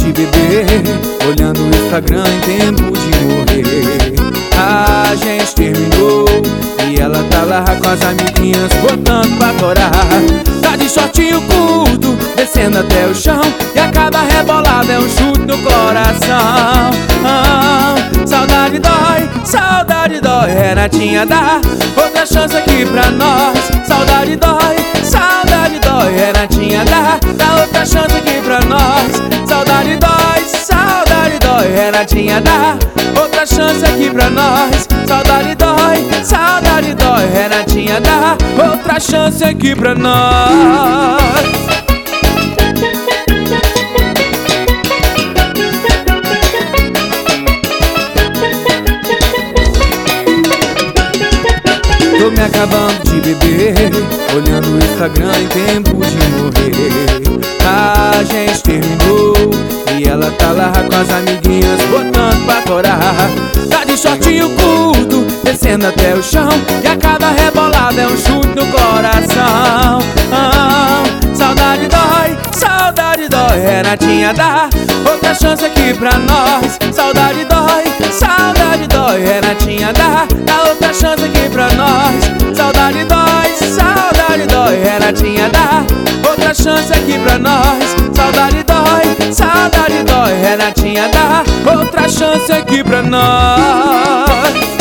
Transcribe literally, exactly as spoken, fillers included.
de beber, olhando o Instagram em tempo de morrer. A gente terminou e ela tá lá com as amiguinhas botando pra torar. Tá de shortinho curto, descendo até o chão, e a cada rebolada é um chute no coração. ah, Saudade dói, saudade dói, Renatinha, dá outra chance aqui pra nós. Saudade dói, saudade dói, Renatinha, dá, dá outra chance aqui pra nós. Saudade dói, saudade dói, Renatinha, dá outra chance aqui pra nós. Saudade dói, saudade dói, Renatinha, dá outra chance aqui pra nós. Tô me acabando de beber, olhando o Instagram em tempo de morrer. A gente terminou e ela tá lá com as amiguinhas botando pra torar. Tá de shortinho curto, descendo até o chão, e a cada rebolada é um chute no coração. ah, Saudade dói, saudade dói, Renatinha, dá outra chance aqui pra nós. Saudade dói, saudade dói, Renatinha, dá, dá outra chance aqui pra nós. Saudade dói, saudade dói, Renatinha, dá outra chance aqui pra nós. Saudade dói, saudade dói, Renatinha, dá outra chance aqui pra nós.